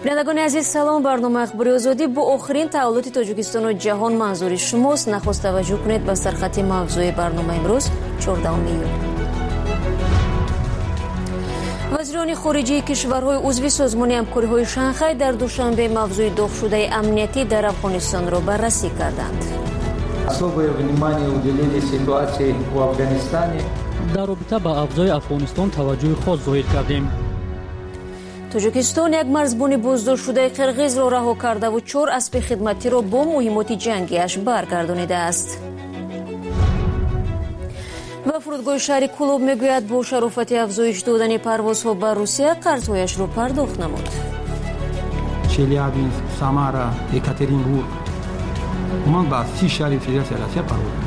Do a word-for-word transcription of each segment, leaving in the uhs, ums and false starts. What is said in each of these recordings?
بینندگان عزیز سلام. برنامه اخباری آزادی با آخرین تحولات تاجیکستان و جهان منظور شماست. نخست توجه کنید به سرخط موضوع برنامه امروز چهاردهم ایول. وزیران خارجه کشورهای عضو سازمان همکاری‌های شانگهای در دوشنبه موضوع داغ شده امنیتی در افغانستان را بررسی کردند. در رابطه با افزای افغانستان توجه خاص ظاهر کردیم. تاجیکستان یک مرزبان بازداشت شده قرغیز را رها کرده و چهار اسب خدمتی را با مهمات جنگیش برگردانیده است. و فرودگاه شهر کلوب میگوید با شرافت افزایش دادن پروازها به روسیه قرضهایش را پرداخت نمود. چلیابینسک، سامارا، یکاترینبورگ من با سی شهر فدراسیون روسیه پرداخت.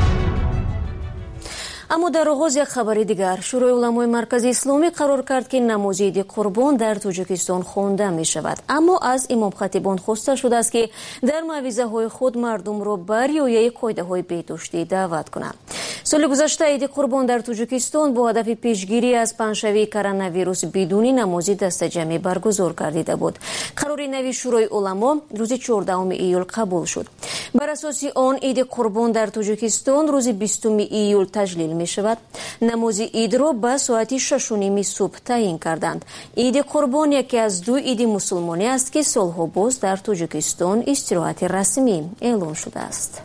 اما در آغاز یک خبر دیگر، شورای علمای مرکز اسلامی قرار کرد که نماز عید قربان در تاجیکستان خوانده می شود. اما از امام خطیبان خواسته شده است که در موعظه های خود مردم را بر رعایت قاعده های بهداشتی دعوت کنند. سال گذشته عید قربان در تاجیکستان با هدف پیشگیری از پنجشنبه کرونا ویروس بدون نماز دسته جمعی برگزار گردیده بود. قرار نوی شورای علما روز چهاردهم ایول قبول شد. بر اساس آن عید قربان در تاجیکستان روز بیستم ایول تجلیل می شود. نماز عید را به ساعت شش و نیم صبح تعیین کردند. عید قربان یکی از دو عید مسلمانی است که سالها باز در تاجیکستان استراحت رسمی اعلام شده است.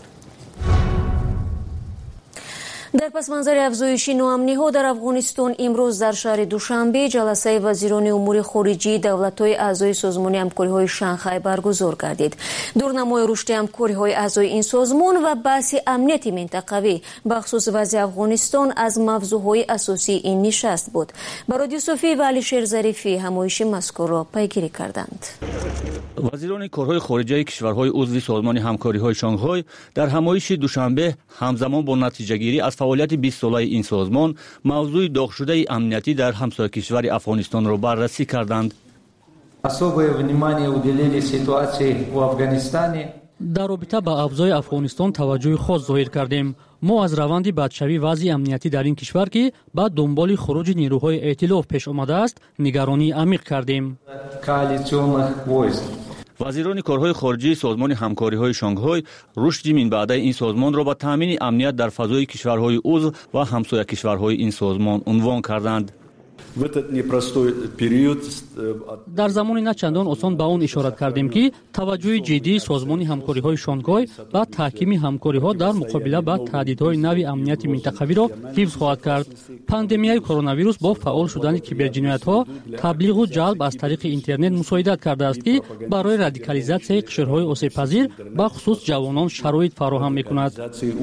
در پس منظر افزایش نوامنی ها در افغانستان امروز در شهر دوشنبه جلسه وزیران امور خارجه دولت‌های اعضای سازمان همکاری‌های شانگهای برگزار گردید. دورنمای رشد همکاری‌های اعضای این سازمان و بحث امنیت منطقوی بخصوص وضع افغانستان از موضوعهای اساسی این نشست بود. با رادیو صوفی و علیشیر ظریفی همایش مذکور را پیگیری کردند. وزیران کارهای خارجه کشورهای عضو سازمان همکاری‌های شانگهای در همایش دوشنبه همزمان با نتیجه‌گیری از فعالیت بیست ساله این سازمان موضوع داغ شده امنیتی در همسایه کشور افغانستان را بررسی کردند. در رابطه با افزای افغانستان توجه خاص ظاهر کردیم. ما از روند بدشوی وضع امنیتی در این کشور که بعد دنبال خروج نیروهای ائتلاف پیش آمده است نگرانی عمیق کردیم. وزیران کارهای خارجه سازمان همکاری‌های شانگهای رشد من بعد این سازمان را با تامین امنیت در فضای کشورهای عضو و همسایه کشورهای این سازمان عنوان کردند. در زمان نه چندان آسان به آن اشارت کردیم که توجه جدی سازمان همکاری‌های شانگهای با تحکیم همکاری‌ها در مقابله با تهدیدهای نوی امنیت منطقوی را حفظ خواهد کرد. پاندمیای کرونا ویروس با فعال شدن کیبرجنایت‌ها تبلیغ و جلب از طریق اینترنت مساعدت کرده است که برای رادیکالیزاسیای قشرهای آسیب‌پذیر با خصوص جوانان شرایط فراهم می‌کند.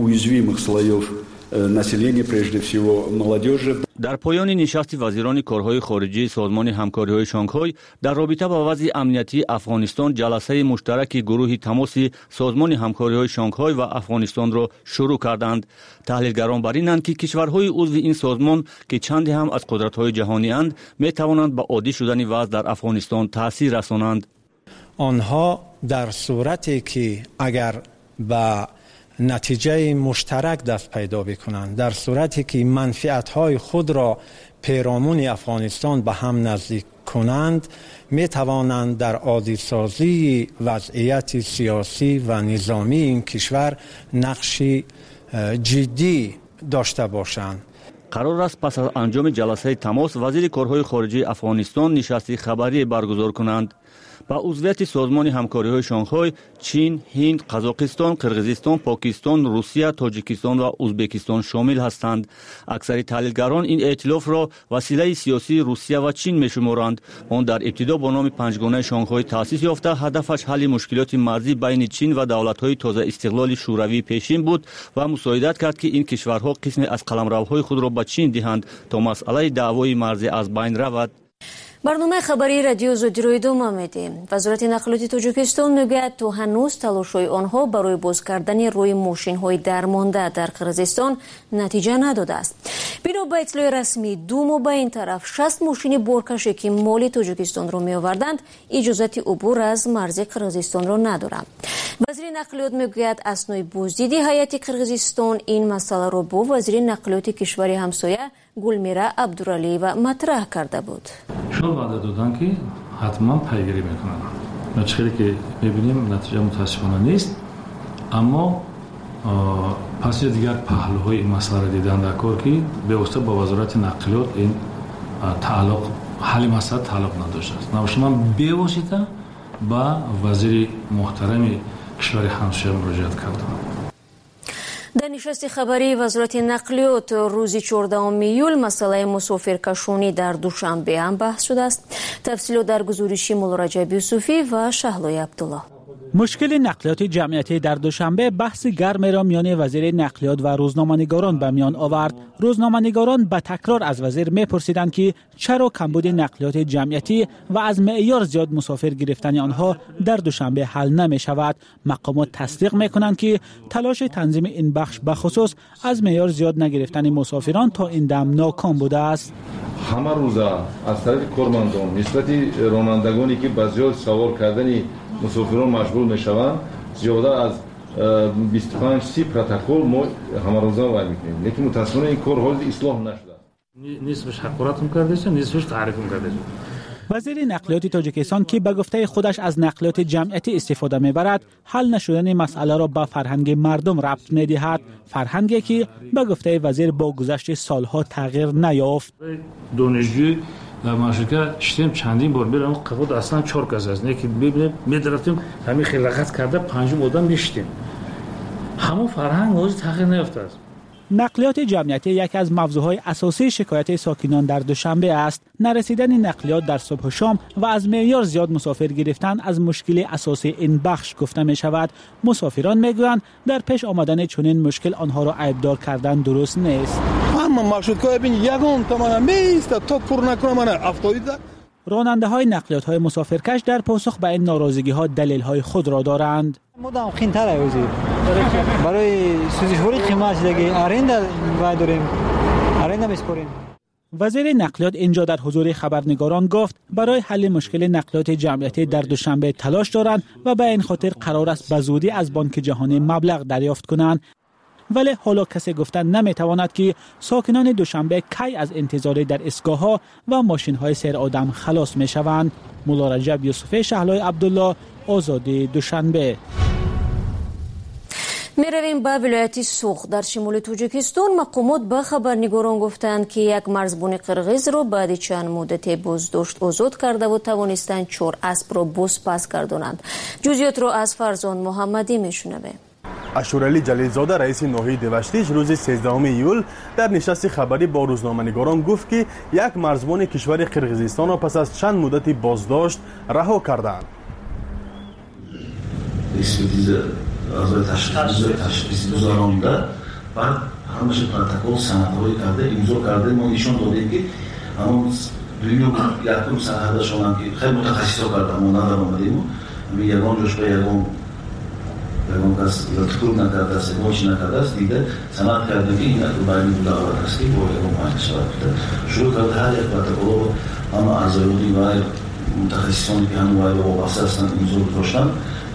در پایان نشست وزیران کارهای خارجه سازمان همکاری‌های شانگهای در رابطه با وضع امنیتی افغانستان جلسه مشترک گروه تماس سازمان همکاری‌های شانگهای و افغانستان را شروع کردند. تحلیلگران بر اینند که کشورهای عضو این سازمان که چندی هم از قدرت‌های جهانی اند می توانند به عادی شدن وضع در افغانستان تاثیر رسانند. آنها در صورتی که اگر با نتیجه مشترک دست پیدا بکنند، در صورتی که منفعت‌های خود را پیرامون افغانستان به هم نزدیک کنند، می توانند در عادی سازی وضعیت سیاسی و نظامی این کشور نقشی جدی داشته باشند. قرار است پس از انجام جلسه تماس وزیر کارهای خارجه افغانستان نشست خبری برگزار کنند. با عضویت سازمان همکاری‌های شانگهای چین، هند، قزاقستان، قرغیزستان، پاکستان، روسیه، تاجیکستان و ازبکستان شامل هستند. اکثر تحلیلگران این ائتلاف را وسیله سیاسی روسیه و چین می‌شمارند. آن در ابتدا با نام پنجگانه شانگهای تأسیس یافته هدفش حل مشکلات مرزی بین چین و دولت‌های تازه استقلال شوروی پیشین بود و مساعدت کرد که این کشورها قسمی از قلمروهای خود را به چین دهند تا مسئله دعوای مرزی از بین رود. برنامه خبری رادیو آزادی را ادامه میدیم. وزارت نقلیات تاجیکستان میگوید تا هنوز تلاش‌های آنها برای باز کردن روی ماشین‌های درمانده در قرغیزستان نتیجه نداده است. بنا به اطلاع رسمی دو ماه به این طرف شصت ماشین بارکشی که مال تاجیکستان را می‌آوردند اجازه عبور از مرز قرغیزستان را ندارند. وزیر نقلیات میگوید اثنای بازدید هیئت قرغیزستان این مسئله را با وزیر نقلیات کشور همسایه گلمیرا عبدالعلی و مطرح کرده بود. شما وعده دادن که حتما پیگیری میکنن. چیزی که میبینیم نتیجه متاسفانه نیست، اما پس دیگر پهلوهای این مسئله را دیدن در کار که به واسطه با وزارت نقلیات این تعلق حل مسئله تعلق نداشته است. نباشه من به واسطه با وزیر محترم کشور همسایه مراجعت کردم. در نشست خبری وزارت نقلیات روز چهاردهم ایول مسئله مسافرکشانی در دوشنبه هم بحث شده است. تفصیلات در گزارش مولا رجب یوسفی و شهلای عبدالله. مشکل نقلیات جمعیتی در دوشنبه بحث گرم را میان وزیر نقلیات و روزنامه‌نگاران به میان آورد. روزنامه‌نگاران به تکرار از وزیر میپرسیدند که چرا کمبود نقلیات جمعیتی و از معیار زیاد مسافر گرفتن آنها در دوشنبه حل نمی شود. مقامات تصدیق میکنند که تلاش تنظیم این بخش به خصوص از معیار زیاد نگرفتن مسافران تا این دم ناکام بوده است. همه روزا از طرف کارمندان نسبت رانندگانی که به زیاد سوار کردن مسافران مشغول میشوند زیاده از بیست و پنج سی پروتکل ما همه روزا وای میکنیم، لیکن متاسفانه این کار حال اصلاح نشده. نصفش حقارت میکرده، نصفش تعریف میکرده. وزیر نقلیات تاجیکستان که به گفته خودش از نقلیات جمعیتی استفاده میبرد، حل نشدن مسئله را به فرهنگ مردم ربط میدهد، فرهنگی که به گفته وزیر با گذشت سالها تغییر نیافت. دانشجوی در مشرکه شتیم چندین بار بریم قفود اصلا چهار کس است، نه که ببینیم میدرفتیم همین خلقت کرده پنجم آدم میشتیم. همون فرهنگ موضوع تغییر نیافته است. نقلیات جمعیتی یکی از موضوعهای اساسی شکایت ساکنان در دوشنبه است. نرسیدن نقلیات در صبح و شام و از معیار زیاد مسافر گرفتن از مشکل اساسی این بخش گفته می شود. مسافران میگویند در پیش آمدن چنین مشکل آنها را عیبدار کردن درست نیست. اما مارشرودکا ببین یگان تمام میست تا پر نکنه من افتادید. راننده های نقلیات های مسافرکش در پاسخ به این ناراضگی ها دلیل های خود را دارند. مدام خینتر ایوزی برای سوزش هوری قیمت دیگه آرنده وای داریم آرنده میسپاریم. وزیر نقلیات اینجا در حضور خبرنگاران گفت برای حل مشکل نقلیات جمعیتی در دوشنبه تلاش دارند و به این خاطر قرار است به زودی از بانک جهانی مبلغ دریافت کنند. ولی حالا کسی گفتن نمیتواند که ساکنان دوشنبه کی از انتظار در ایستگاه‌ها و ماشین‌های سیر آدم خلاص میشوند. مولا رجب یوسفی، شهلای عبدالله، آزادی دوشنبه. میرویم به ولایت سوخ در شمال تاجیکستان. مقامات به خبرنگاران گفتند که یک مرزبان قرغیز را بعد چند مدت بازداشت آزاد کرده و توانستند چهار اسب را بازپس گردانند. جزئیات را از فرزان محمدی میشنویم. اشورعلی جلیلزاده رئیس ناحیه دوشتیش روز سیزدهم ایول در نشست خبری با روزنامه‌نگاران گفت که یک مرزبان کشور قرغیزستان را پس از چند مدت بازداشت رها کردند. تشخیص گذارانده بعد همش پروتکل سندهای کرده امضا کرده ما نشان دادیم که همون دنیا یکم سندشون هم که خیلی متخصصا کردن ما ندارم آمدیم همین یگان جوش به یگان یگان کس لطفور نکرده است موچ نکرده است دیده سند کرده که این اکو باید بوده آورد است که با یگان پنج سوال کرده شروع کرده هر یک پروتکل اما اعضایانی و متخصصانی که همون باید وابسته هستند امضا گذاشتن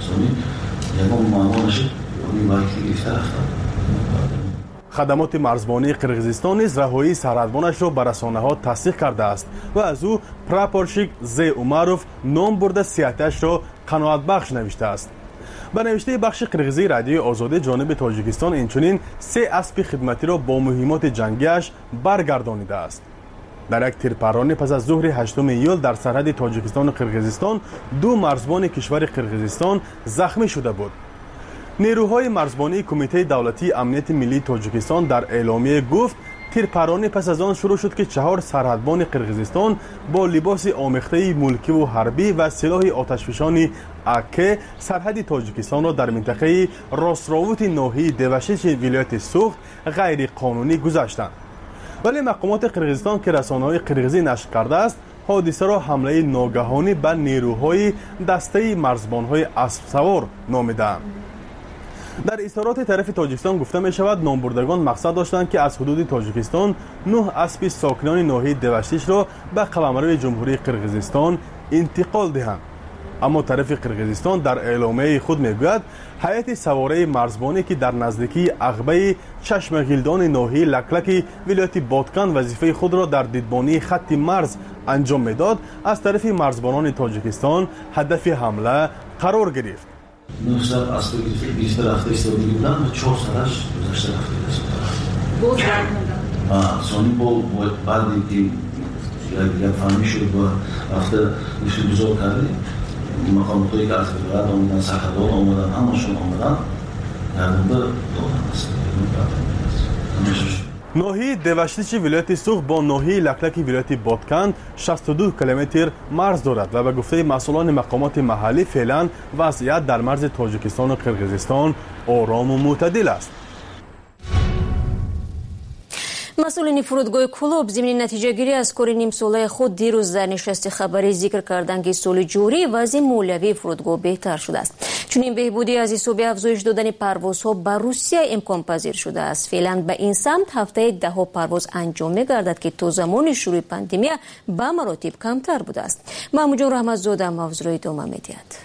خدمات مرزبانی قرغیزستان نیز رهایی سرحدبانش را به رسانه‌ها تصدیق کرده است و از او پراپورشیک زی عمروف نام برده سیاحتش را قناعت بخش نوشته است. به نوشته بخش قرغیزی رادیوی آزادی جانب تاجیکستان اینچنین سه اسب خدمتی را با مهمات جنگیش برگردانیده است. در یک تیرپرانی پس از ظهر هشتم ایول در سرحد تاجیکستان و قرغیزستان دو مرزبان کشور قرغیزستان زخمی شده بود. نیروهای مرزبانی کمیته دولتی امنیت ملی تاجیکستان در اعلامیه گفت تیرپرانی پس از آن شروع شد که چهار سرحدبان قرغیزستان با لباس آمیخته ملکی و حربی و سلاح آتشفشانی اکه سرحد تاجیکستان را در منطقه راستراوت ناحیه دوشیش ولایت سوخ غیر قانونی گذاشتند. ولی مقامات قرغیزستان که رسانه‌های قرغیزی نشر کرده است حادثه را حمله ناگهانی به نیروهای دسته مرزبان‌های اسب سوار نامیدند. در اظهارات طرف تاجیکستان گفته می شود نامبردگان مقصد داشتند که از حدود تاجیکستان نه اسب ساکنان ناحیه دوشتیش را به قلمرو جمهوری قرغیزستان انتقال دهند. اما طرف قرقیزستان در اعلامیه خود میگوید هیئت سواره مرزبانی که در نزدیکی عقبه چشم گیلدان ناحیه لکلک ولایت بادکن وظیفه خود را در دیدبانی خط مرز انجام میداد از طرف مرزبانان تاجیکستان هدف حمله قرار گرفت. نوزده از تو گرفته بیست رفته ایستادگی بودن و چهار سالش گذشته رفته باز برموندن سانی با بعدی که یک فهمی شد و رفته نشون بزار کرده مقامات هایی که از بلد آمدن سرحدان آمدن همشون آمدن یردنده دادن است ناحیه دوشتیچ ولایت سوخ با ناحیه لکلک ولایت بادکن شصت و دو کیلومتر مرز دارد و به گفته مسئولان مقامات محلی فعلا وضعیت در مرز تاجیکستان و قرقیزستان آرام و معتدل است. مسئولین فرودگاه کلوب ضمن نتیجه گیری از کار نیم ساله خود دیروز در نشست خبری ذکر کردند که سال جاری وضع مالیوی فرودگاه بهتر شده است. چون این بهبودی از حساب افزایش دادن پروازها به روسیه امکان پذیر شده است. فعلا به این سمت هفته ده ها پرواز انجام می‌گردد که تا زمان شروع پاندمی به مراتب کمتر بوده است. محمود جان رحمت‌زاده موضوع ادامه می‌دهد.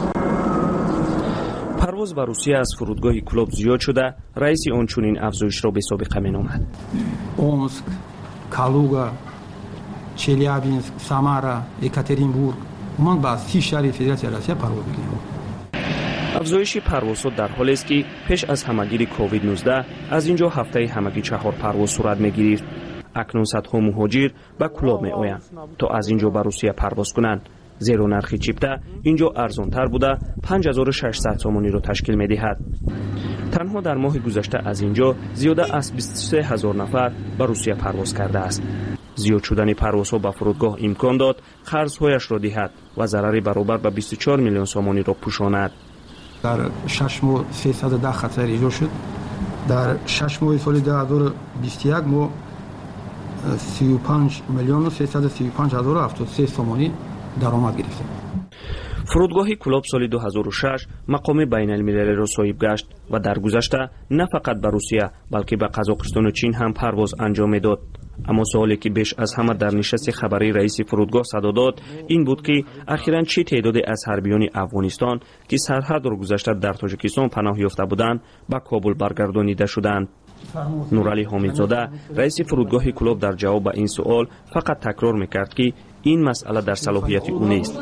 پرواز به روسیه از فرودگاه کلوب زیاد شده، رئیس آن چنین افزایش را به سابقه می‌نامد. اومسک، کالوگا، چلیابینسک، سامارا، یکاترینبورگ من با سی شهر فدراسیون روسیه پرواز می‌کنیم. افزایش پروازها در حالی است که پیش از همگیری کووید نوزده از اینجا هفته همگی چهار پرواز صورت می‌گرفت. اکنون صدها مهاجر به کلوب می‌آیند تا از اینجا به روسیه پرواز کنند. زیرا نرخ چیپته اینجا ارزان‌تر بوده پنج هزار و ششصد سومانی را تشکیل می‌دهد. تنها در ماه گذشته از اینجا زیاده از بیست و سه هزار نفر به روسیه پرواز کرده است. زیاد شدن پروازها به فرودگاه امکان داد قرض‌هایش را دهد و ضرری برابر به بیست و چهار میلیون سومانی را پوشاند. در شش ماه سیصد و ده خطر ایجاد شد. در شش ماه سال دو هزار و بیست و یک ما سی و پنج میلیون و سیصد و سی و پنج هزار و هفتاد و سه سومانی درآمد گرفتیم. فرودگاه کلوب سال دو هزار و شش مقام بین المللی را صاحب گشت و در گذشته نه فقط به روسیه بلکه به قزاقستان و چین هم پرواز انجام میداد. اما سوالی که بیش از همه در نشست خبری رئیس فرودگاه صدا داد این بود که اخیراً چه تعدادی از حربیان افغانستان که سرحد را گذشته در تاجیکستان پناه یافته بودند به کابل برگردانیده شدند. نورعلی حامدزاده رئیس فرودگاه کلوب در جواب به این سوال فقط تکرار میکرد که این مسئله در صلاحیت او نیست.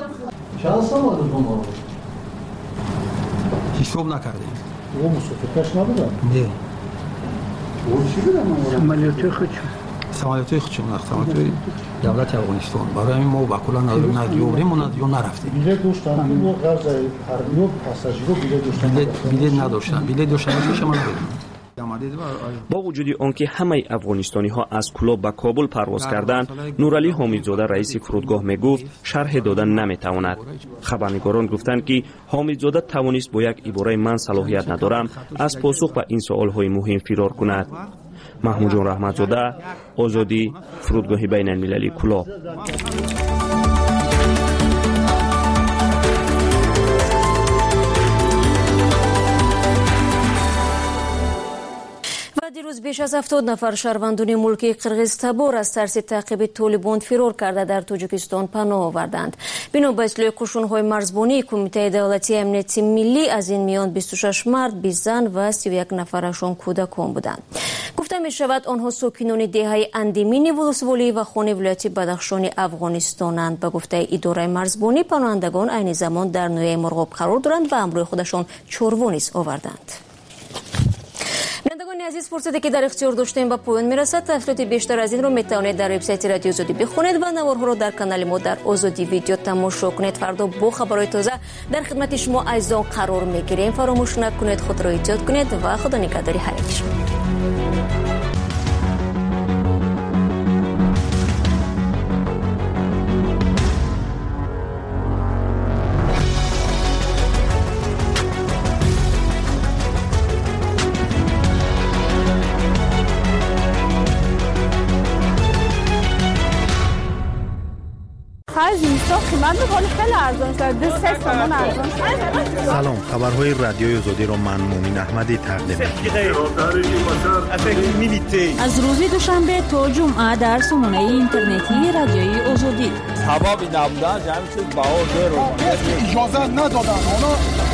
حساب نکردیم. او مسافرکش نبودن؟ نه. او چی بودن؟ عملیاتی خودشون. عملیاتی خودشون عملیاتی دولت افغانستان. برای همین ما با کلا نداریم ندیوریم و ندیو نرفتیم. بیله داشتن و قرض هرمیو پاساژیرو بیله داشتن. بیله نداشتن. بیله داشتن چه معنی داره؟ با وجود آنکه همه افغانستانی ها از کلوب به کابل پرواز کردند، نورعلی حامدزاده رئیس فرودگاه می گفت شرح دادن نمی تواند. خبرنگاران گفتند که حامدزاده توانست با یک عباره من صلاحیت ندارم از پاسخ به این سوال های مهم فرار کند. محمود جان رحمت‌زاده، آزادی، فرودگاه بین المللی کلوب. دیروز بیش از هفتاد نفر شهروندان ملکی قرقیز تبار از ترس تعقیب طالبان فرار کرده در تاجیکستان پناه آوردند. بنا به اطلاع قشون‌های مرزبانی کمیته دولتی امنیت ملی از این میان بیست و شش مرد، بیست زن و سی و یک نفرشان کودکان بودند. گفته می شود آنها ساکنان دهه اندیمین ولسوالی و خانه ولایتی بدخشان افغانستانند. به گفته اداره مرزبانی پناهندگان عین زمان در نوع مرغاب قرار دارند و همراه خودشان چروا نیز آوردند. بینندگان عزیز، فرصتی که در اختیار داشتیم به پایان میرسد. تفصیلات بیشتر از این رو میتوانید در وبسایت رادیو آزادی بخونید و نوارها رو در کانال ما در آزادی ویدیو تماشا کنید. فردا با خبرهای تازه در خدمت شما عزیزان قرار میگیریم. فراموش نکنید خود را احتیاط کنید و خدا نگهداری هر یک شما. سلام، خبرهای رادیوی آزادی را من مومن احمدی تقدیم از روز دوشنبه تا جمعه در سامانه اینترنتی رادیوی آزادی. کبابی نبودن همین چیز باور داره اجازه ندادن اونا.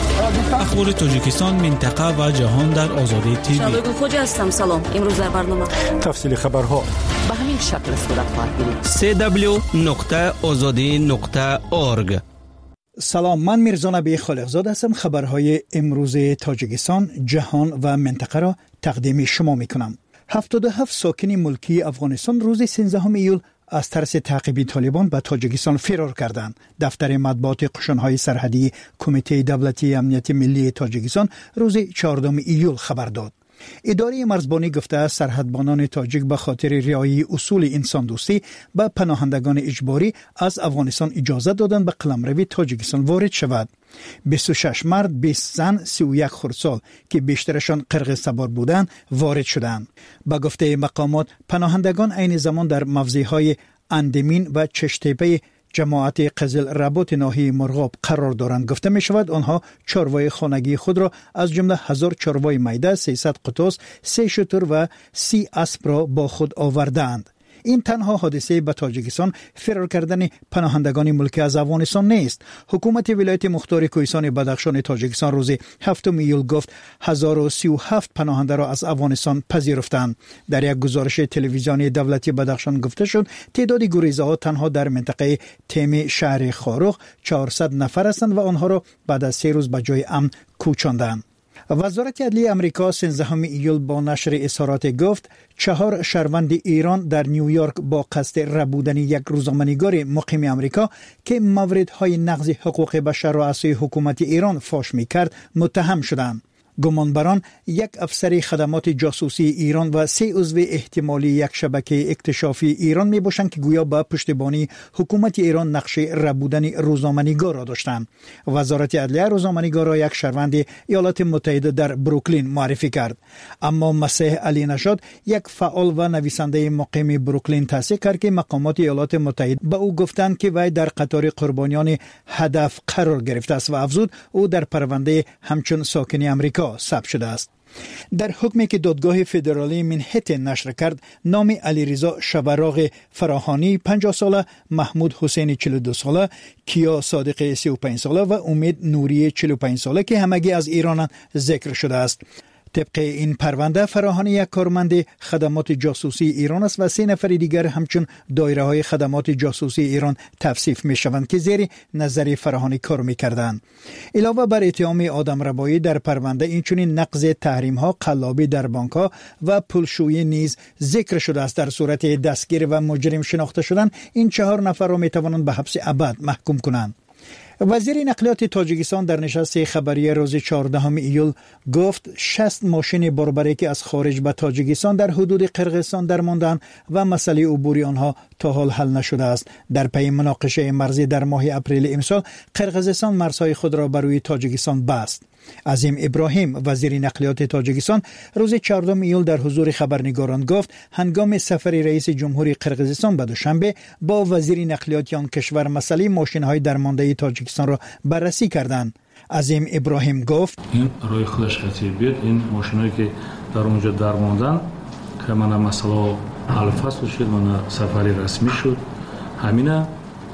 اخبار تاجیکستان، منطقه و جهان در آزادی تیوی. شبگون خوجا هستم. سلام. امروز در برنامه تفصیل خبرها به همین شکل صورت خواهد گرفت. سی دبلیو نقطه آزادی نقطه اورگ. سلام، من میرزا نبی خالقزاده هستم. خبرهای امروز تاجیکستان، جهان و منطقه را تقدیم شما میکنم. هفتاد و هفت ساکن ملکی افغانستان روز سیزدهم ایول از ترس تعقیب طالبان به تاجیکستان فرار کردند. دفتر مطبوعات قشنهای سرحدی کمیته دولتی امنیت ملی تاجیکستان روز چهاردهم ایول خبر داد. اداره مرزبانی گفته سرحدبانان تاجیک به خاطر رعایت اصول انسان دوستی به پناهندگان اجباری از افغانستان اجازه دادند به قلمرو تاجیکستان وارد شود. بیست و شش مرد، بیست زن، سی و یک خردسال که بیشترشان قرقیز تبار بودند وارد شدند. به گفته مقامات پناهندگان عین زمان در موضعهای اندمین و چشتپه جماعت قزل رباط ناحیه مرغاب قرار دارند. گفته می شود آنها چاروای خانگی خود را از جمله هزار چاروای میده، سیصد قطوس، سه شتر و سی اسب را با خود آوردند. این تنها حادثه به تاجیکستان فرار کردن پناهندگان ملکی از افغانستان نیست. حکومت ولایت مختار کوهستان بدخشان تاجیکستان روز هفتم ایول گفت هزار و سی و هفت پناهنده را از افغانستان پذیرفتند. در یک گزارش تلویزیونی دولتی بدخشان گفته شد تعداد گریزه ها تنها در منطقه تیم شهر خاروخ چهارصد نفر هستند و آنها را بعد از سه روز به جای امن کوچاندند. وزارت عدلیه امریکا سیزدهم ایول با نشر اظهارات گفت چهار شهروند ایران در نیویورک با قصد ربودن یک روزنامه‌نگار مقیم امریکا که موردهای نقض حقوق بشر را از حکومت ایران فاش می‌کرد متهم شدند. گمانبران یک افسر خدمات جاسوسی ایران و سه عضو احتمالی یک شبکه اکتشافی ایران می باشند که گویا با پشتیبانی حکومت ایران نقشه ربودن روزنامه‌نگار را داشتند. وزارت عدلیه روزنامه‌نگار را یک شهروند ایالات متحده در بروکلین معرفی کرد، اما مسیح علی نژاد یک فعال و نویسنده مقیم بروکلین تصدیق کرد که مقامات ایالات متحده به او گفتند که وی در قطار قربانیان هدف قرار گرفته است و افزود او در پرونده همچون ساکن امریکا ثبت شده است. در حکمی که دادگاه فدرالی منهتن نشر کرد، نام علیرضا شبراغ فراهانی پنجاه ساله، محمود حسین چهل و دو ساله، کیا صادق سی و پنج ساله و امید نوری چهل و پنج ساله که همگی از ایران ذکر شده است. طبق این پرونده فراهانی یک کارمند خدمات جاسوسی ایران است و سه نفر دیگر همچون دایره های خدمات جاسوسی ایران توصیف می شوند که زیر نظر فراهانی کار می کردند. علاوه بر اتهام آدم ربایی در پرونده اینچنین نقض تحریم ها، قلابی در بانک ها و پولشویی نیز ذکر شده است. در صورت دستگیر و مجرم شناخته شدن این چهار نفر را می توانند به حبس ابد محکوم کنند. وزیر نقلیات تاجیکستان در نشست خبری روز چهاردهم ایول گفت شصت ماشین باربری که از خارج به تاجیکستان در حدود قرقیزستان درماندند و مسئله عبوری آنها تا حال حل نشده است. در پی مناقشه مرزی در ماه اپریل امسال قرقیزستان مرزهای خود را بر روی تاجیکستان بست. عظیم ابراهیم وزیر نقلیات تاجیکستان روز چهاردهم ایول در حضور خبرنگاران گفت هنگام سفر رئیس جمهوری قرقیزستان به دوشنبه با وزیر نقلیات آن کشور مسئله ماشین‌های درمانده تاجیکستان را بررسی کردند. عظیم ابراهیم گفت این روی خودش خطیر بیاد این ماشینایی که در اونجا درماندن که من مسئله حل فصل شد، من سفری رسمی شد، همینه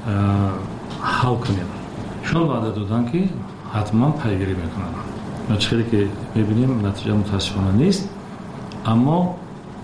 حل کنیم. شون وعده دادن که حتما پیگیری میکنن. نتیجه که میبینیم نتیجه متاسفانه نیست، اما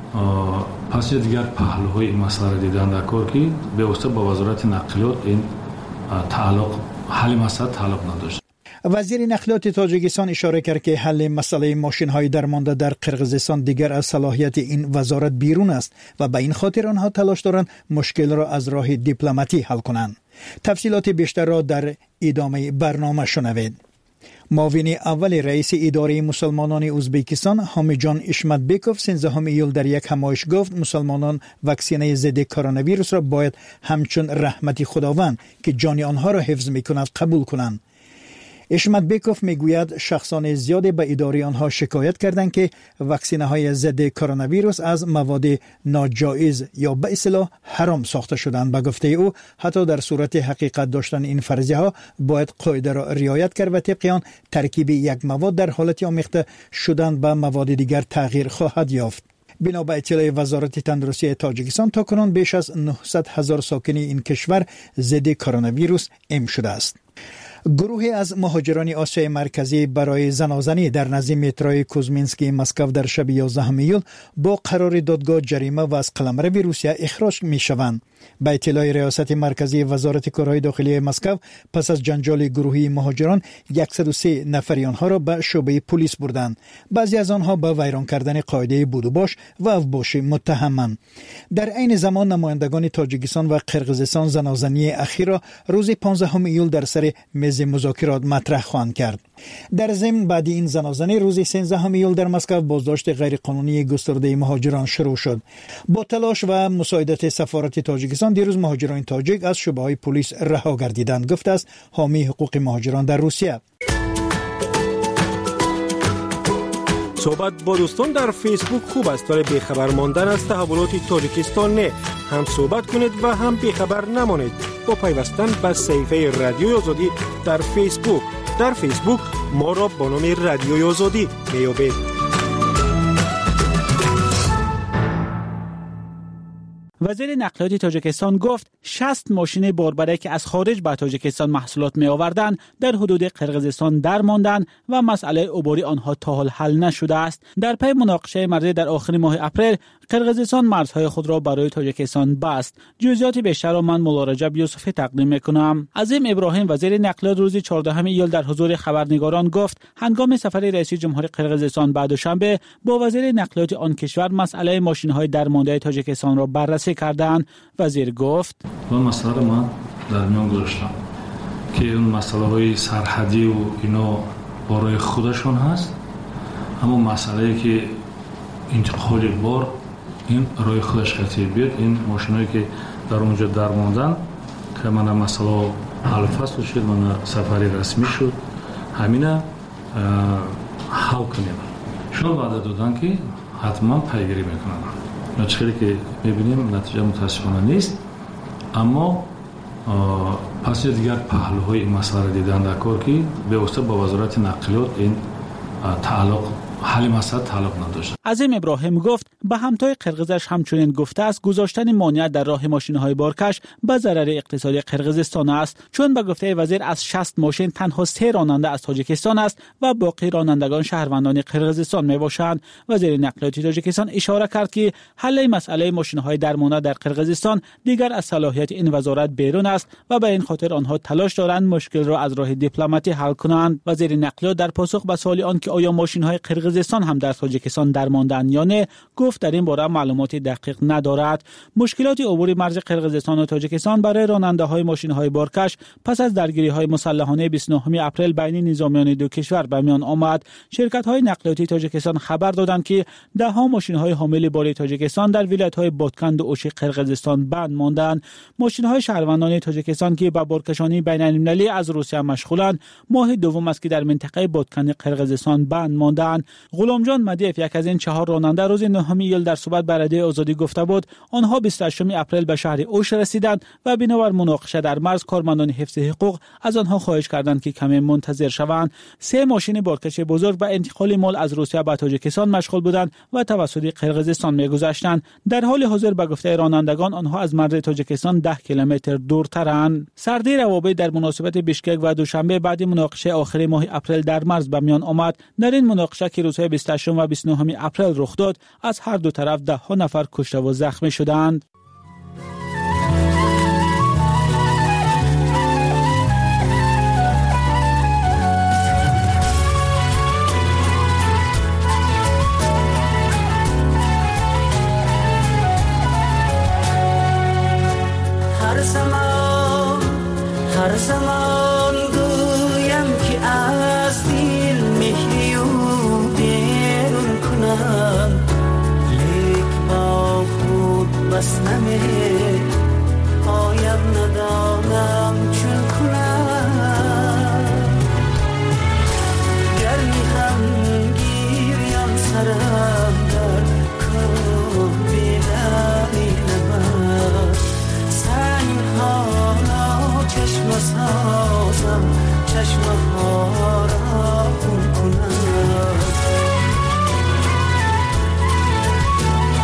پس دیگر پهلوهای این مسئله را دیدن در کار که به واسطه با وزارت نقلیات این تعلق حل مسئله تعلق نداشت. وزیر نقلیات تاجیکستان اشاره کرد که حل مسئله ماشین‌های درمانده در قرقیزستان دیگر از صلاحیت این وزارت بیرون است و به این خاطر آنها تلاش دارند مشکل را از راه دیپلماتی حل کنند. تفصیلات بیشتر را در ادامه برنامه شنوید. معاون اول رئیس اداره مسلمانان ازبکستان حامیجان اشمتبکوف سیزدهم ایول در یک همایش گفت مسلمانان واکسینه ضد کرونا ویروس را باید همچون رحمت خداوند که جان آنها را حفظ می‌کند قبول کنند. اشمتبکوف میگوید شخصان زیادی به اداره آنها شکایت کردند که واکسینه های ضد کرونا ویروس از مواد ناجایز یا به اصطلاح حرام ساخته شدند. به گفته او حتی در صورت حقیقت داشتن این فرضیه ها باید قاعده را رعایت کرد و طبق آن ترکیب یک مواد در حالت آمیخته شدن به مواد دیگر تغییر خواهد یافت. بنا به اطلاع وزارت تندرستی تاجیکستان تاکنون بیش از نهصد هزار ساکن این کشور ضد کرونا ویروس ام شده است. گروهی از مهاجران آسیای مرکزی برای زنازنی در نزد متروی کوزمینسکی مسکو در شب یازدهم ایول با قرار دادگاه جریمه و از قلمرو روسیه اخراج می شوند. به اطلاع ریاست مرکزی وزارت کارهای داخلی مسکو، پس از جنجال گروهی مهاجران صد و سه نفری آنها را به شعبه پلیس بردند. بعضی از آنها به ویران کردن قاعده بود و باش و اوباش متهمند. در عین زمان نمایندگان تاجیکستان و قرقیزستان زنازنی اخیر را روز پانزدهم ایول در سر میز مذاکرات مطرح خواهند کرد. در ضمن بعد این زنازنی روز سیزدهم ایول در مسکو بازداشت غیرقانونی گسترده مهاجران شروع شد. با تلاش و مساعدت سفارت تاجیکستان دیروز مهاجران تاجیک از شعبه‌های پلیس رها گردیدند، گفته است حامی حقوق مهاجران در روسیه. صحبت با دوستان در فیسبوک خوب است، ولی بیخبر ماندن از تحولات تاجیکستان نه. هم صحبت کنید و هم بیخبر نمانید با پیوستن به صفحه رادیوی آزادی در فیسبوک. در فیسبوک ما را با نام رادیوی آزادی میابید. وزیر نقلیات تاجیکستان گفت شصت ماشین باربره که از خارج به تاجیکستان محصولات می آوردند در حدود قرقیزستان در ماندند و مسئله عبوری آنها تا حال حل نشده است. در پی مناقشه مرزی در آخر ماه اپریل، قرقیزستان مرزهای خود را برای تاجیکستان بست. جزئیات بیشتر را من مولا رجب یوسفی تقدیم میکنم. عظیم ابراهیم وزیر نقلیات روز چهاردهم ایول در حضور خبرنگاران گفت هنگام سفر رئیس جمهور قرقیزستان بعد دوشنبه با وزیر نقلیات آن کشور مسئله ماشین‌های درمانده تاجیکستان را بررسی کردند. وزیر گفت اون مسئله را من در میان گذاشتم که اون مسئله های سرحدی و اینا برای خودشون هست، اما مسئله که انتقال بار این رای خودش خطیر بیاد. این ماشینایی که در اونجا درماندن که من مسئله حل فصل شد، من سفری رسمی شد، همینه حل کنیم. شما وعده دادن که حتما پیگیری میکنن. نتیجه که میبینیم نتیجه متاسفانه نیست، اما پس دیگر پهلوهای این مسئله دیدن در کار که به واسطه با وزارت نقلیات این تعلق حل مسئله تعلق نداشت. عظیم ابراهیم گفت به همتای قرقیزش همچنین گفته است گذاشتن مانع در راه ماشین‌های بارکش به ضرر اقتصادی قرقیزستان است، چون به گفته وزیر از شصت ماشین تنها سه راننده از تاجیکستان است و باقی رانندگان شهروندان قرقیزستان میباشند. وزیر نقلیات تاجیکستان اشاره کرد که حل مسئله ماشین‌های درمانده در قرقیزستان دیگر از صلاحیت این وزارت بیرون است و به این خاطر آنها تلاش دارند مشکل را از راه دیپلماتی حل کنند. وزیر نقلیات در پاسخ به سوال آن که آیا ماشین‌های قرقیزستان هم در تاجیکستان درماندن یا نه، گفت در این باره معلومات دقیق ندارد. مشکلات عبور مرز قرقیزستان و تاجیکستان برای راننده‌های ماشین‌های بارکش پس از درگیری‌های مسلحانه بیست و نهم اپریل بین نظامیان دو کشور به میان آمد. شرکت‌های نقلیاتی تاجیکستان خبر دادند که ده‌ها ماشین‌های حامل بار تاجیکستان در ولایت‌های بادکند و اوشی قرقیزستان بند ماندند. ماشین‌های شهروندان تاجیکستان که به بارکشانی بین‌المللی از روسیه مشغولند، ماه دوم است که در منطقه بادکند قرقیزستان بند ماندند. غلامجان مدیف یک از این چهار راننده روز نهم ایول در صحبت با رادیوی آزادی گفته بود آنها بیست و هشتم اپریل به شهر اوش رسیدند و بنابر مناقشه در مرز کارمندان حفظ حقوق از آنها خواهش کردند که کمی منتظر شوند. سه ماشین بارکش بزرگ به انتقال مال از روسیه به تاجیکستان مشغول بودند و توسط قرقیزستان می‌گذشتند. در حال حاضر به گفته رانندگان آنها از مرز تاجیکستان ده کیلومتر دورترند. سردی روابط در مناسبت بیشکک و دوشنبه بعد مناقشه آخر ماه اپریل در مرز به میان آمد. در این مناقشه که روزهای بیست و هشتم و بیست و نهم اپریل رخ داد، از هر دو طرف ده ها نفر کشته و زخمی شدند. هر زمان هر زمان گویم که از دل مهری و بیرون کنم، لیک با خود بس نمی پایم ندانم چون کنم. گرمی هم گیریم سرم در کوه بیدمی نمد، سنگ ها چشم سازم چشم ها را خون کنم.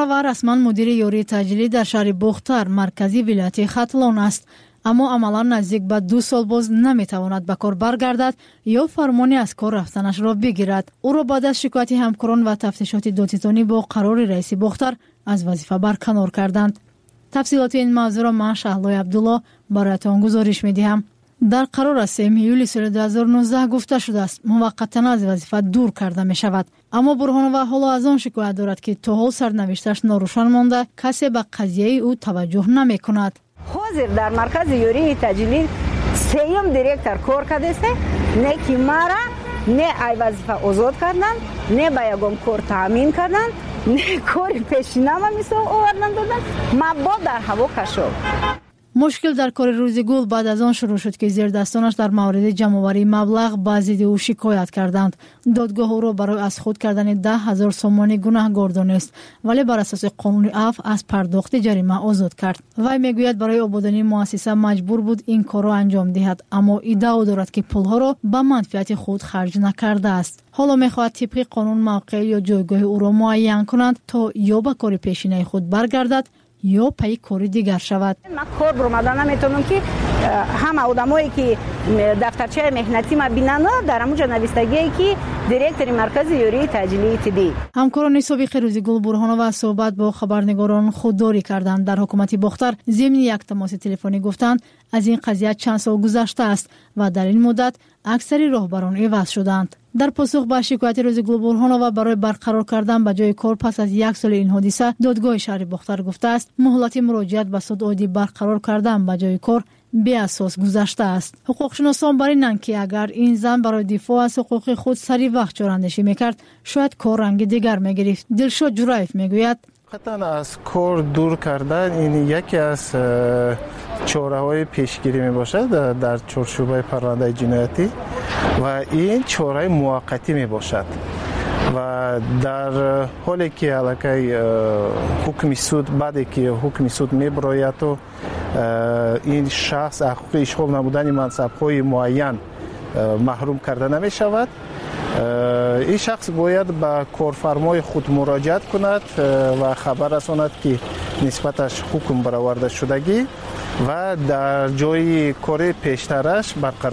ва расман мудири ёрии таъҷилӣ дар шаҳри бухтар, маркази вилояти хатлон аст. аммо амалан наздик ба ду сол боз наметавонад ба кор баргардад ё фармони аз кор рафтанашро бигирад. ӯро баъд аз шикояти ҳамкорон ва тафтишоти додситонӣ бо қарори раиси бухтар аз вазифа барканор карданд. тафсилоти ин мавзӯъро ман Шаҳлои Абдулло бароятон гузориш медиҳам. дар қарор аз сеюми июли соли ду ҳазору нуздаҳ гуфта шудааст муваққатан аз вазифа дур карда мешавад. аммо Бурҳонова ҳоло аз он шикоят дорад ки то ҳол сарнавишташ норӯшан монда, касе ба қазияи ӯ таваҷҷӯҳ намекунад. ҳозир дар маркази ёрии таъҷилӣ сеюм директор кор кардааст, не ки мара не ай вазифа озод кардан, не ба ягон кор таъмин кардан, не кори пешинама мисол овардан додан, мабод дар ҳаво кашоб. мушкил дар кори рӯзи гул баъд аз он шурӯъ шуд ки зердастонаш дар мавриди ҷамъоварии маблағ ба зидди ӯ шикоят карданд. додгоҳ ӯро барои аз худ кардани даҳ ҳазор сомонӣ гунаҳгор донест, вале бар асоси қонуни аф аз пардохти ҷарима озод кард. вай мегӯяд барои ободонии муассиса маҷбур буд ин корро анҷом диҳад, аммо иддао дорад ки пулҳоро ба манфиати худ харҷ накардааст. ҳоло мехоҳад тибқи қонун мавқеъ ё ҷойгоҳи ӯро муайян кунанд, то ё ба кори пешинаи худ баргардад ё пайи кори дигар шавад. ман кор буромада наметавонам ки ҳама одамое ки дафтарчаи меҳнатӣ ма бинанд дар ҳамуҷа навистагие ки директори маркази ёрии таъҷилии тиббӣ. ҳамкорони собиқи Рӯзигул Бурҳонова суҳбат бо хабарнигорон худдорӣ карданд. дар ҳукумати Бухтар зимни як тамоси телефонӣ гуфтанд аз ин қазия чанд сол гузаштааст ва дар ин муддат аксари роҳбарон иваз шуданд. дар посух ба шикояти Рӯзигул Бурҳонова барои барқарор кардан ба ҷои кор пас аз як соли ин ҳодиса, додгоҳи шаҳри Бухтар гуфтааст муҳлати муроҷиат ба суд оиди барқарор кардан ба ҷои кор беасос гузаштааст. ҳуқуқшиносон бар инанд ки агар ин зан барои дифоъ аз ҳуқуқи худ сари вақт чорандешӣ мекард, шояд кор ранги дигар мегирифт. Дилшод Ҷураев мегӯяд қатъан аз кор дур кардан ин яке аз чораҳои пешгирӣ мебошад дар чорчӯбаи паррандаи ҷиноятӣ ва ин чораи муваққатӣ мебошад ва дар ҳоле ки аллакай ҳукми суд баъде ки ҳукми суд мебарояду ин шахс аз ҳуқуқи ишғол намудани мансабҳои муайян маҳрум карда намешавад, ин шахс бояд ба корфармои худ муроҷиат кунад ва хабар расонад ки нисбаташ ҳукм бароварда шудагӣ ва дар ҷои кори пештараш барқарор